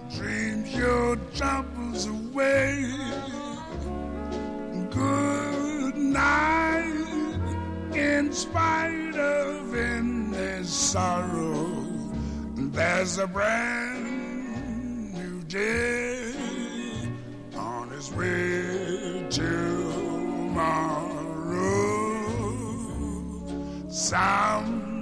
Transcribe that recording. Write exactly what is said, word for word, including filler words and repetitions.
dreams your troubles away. Good night, in spite of any sorrow, there's a brand new day on its way tomorrow. Some